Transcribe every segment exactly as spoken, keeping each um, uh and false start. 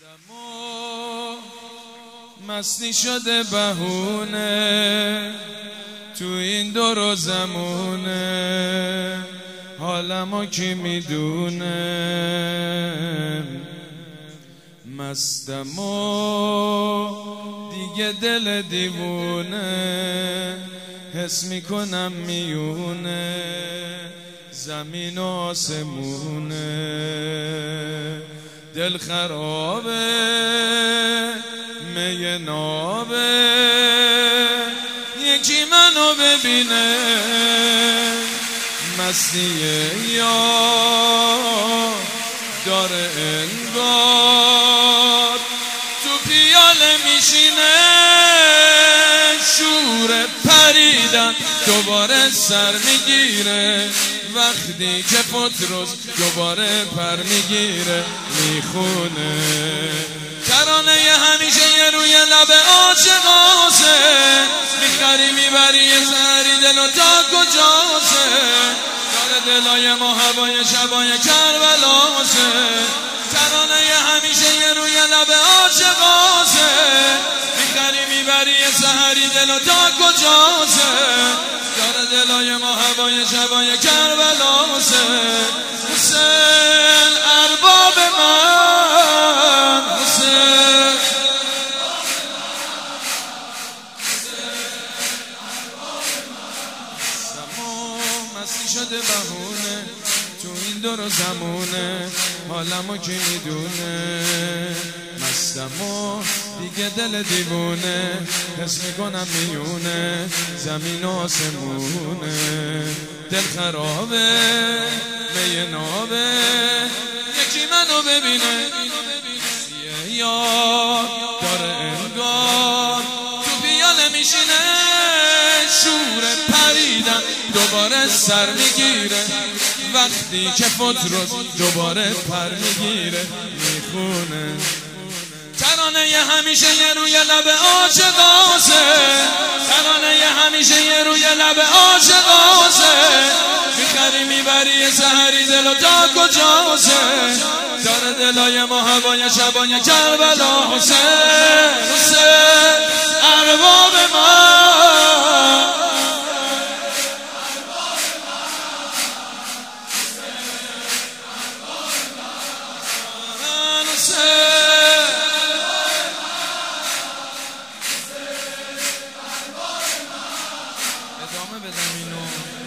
دمو مستی شده بهونه تو این دور و زمونه، حالمو کی میدونه. مستمو دیگه دل دیوونه، حس میکنم میونه زمین و آسمونه. دل خرابه می نابه، یکی منو ببینه مسیه یار داره انگار، تو پیاله میشینه شور پریدن دوباره سر میگیره، وقتی که پتروس دوباره پر میگیره میخونه. ترانه همیشه یه روی لب عاشقاسه، میخری میبری یه سری دلو تا کجاسه، داره دلای ما هوای شبای کربلاسه. ترانه همیشه یه روی لب عاشقاسه، میخری میبری یه سری دلو تا کجاسه، داره دلای ما هوای شبای کربلاسه. حسین ارباب من، حسین سمو مستی شده بهونه تو این دور و زمونه، حالمو کی میدونه. مستمو دیگه دل دیوونه، حس میکنم میونه زمین و آسمونه. دل خرابه می نابه، یکی منو ببینه یه یار داره انگار، تو پیاله میشینه شور پریدن دوباره سر میگیره، وقتی که پتروس دوباره پر میگیره میخونه. ترانه ی همیشه یه روی لب عاشقاسه، ترانه ی همیشه یه روی لب عاشقاسه، میخری میبری یه سحری دلو تا کجاسه، داره دلای ما هوای شبای کربلا. حسین حسین ارباب من، ادامه بدم اینو.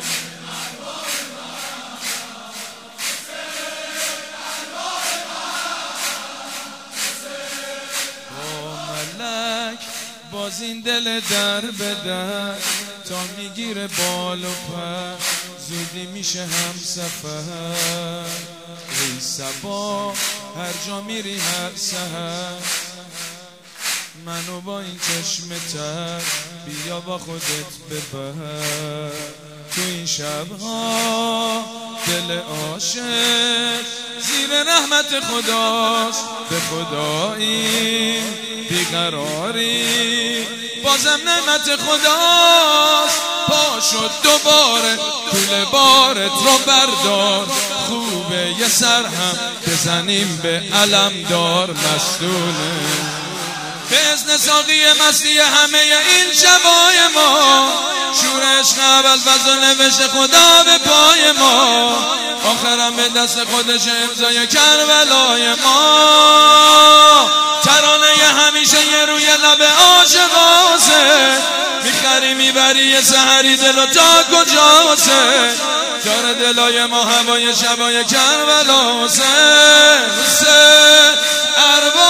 با ملک باز این دل در به در، تا میگیره بال و پر زودی میشه هم سفر. ای صبا هر جا میری هر سحر، منو با این چشم تر بیا با خودت ببر. تو این شبها دل عاشق زیر رحمت خداست، به خدایی بیقراری بازم نعمت خداست. پا شد دوباره طول بارت رو بردار، خوبه یه سر هم بزنیم به علمدار. مستونه به اذن ساقی مستی همه این شبای ما، شور عشق اول فضل نوشته خدا به پای ما، آخرم به دست خودش امضای کربلای ما. ترانه همیشه یه روی لب عاشقاسه، میخری میبری یه سحری دلو تا کجاسه، داره دلای ما هوای شبای کربلاسه. حسین ارباب